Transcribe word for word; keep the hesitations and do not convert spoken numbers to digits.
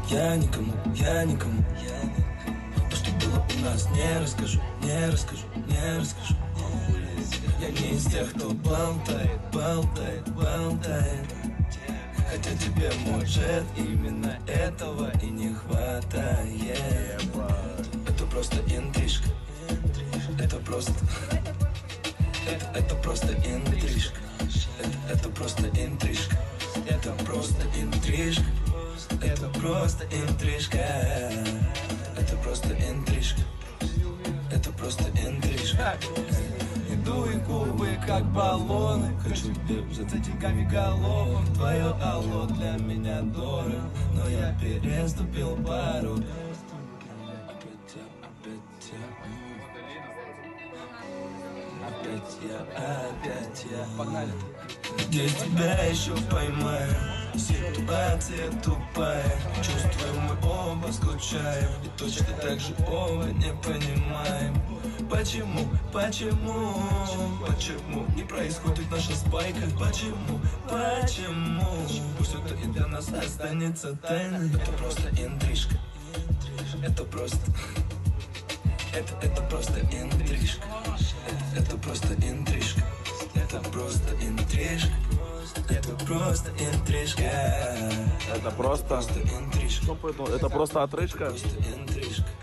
я никому, я никому. То, что было у нас, не расскажу, не расскажу, не расскажу. Я не из тех, кто болтает, болтает, болтает. Хотя тебе, может, именно этого и не хватает. Это просто интрижка. Это просто... Это, это просто интрижка. Это, это просто интрижка. Это просто интрижка. Это просто интрижка. Это просто интрижка. Это просто интрижка. Иду и губы как баллоны. Хочу бежать за деньгами голову. Твое алло для меня дорого, но я переступил пару. Опять я, опять я. Погнали. Где тебя еще поймаю? Ситуация тупая. Чувствуем мы оба скучаем. И точно так же оба не понимаем. Почему, почему, почему не происходит наша спайка? Почему, почему? Пусть это и для нас останется тайной. Это просто интрижка. Это просто... Это, это просто интрижка. Это, это просто интрижка. Это просто интрижка. Это просто интрижка. Это просто... Это просто интрижка. Это просто отрыжка. Просто интрижка.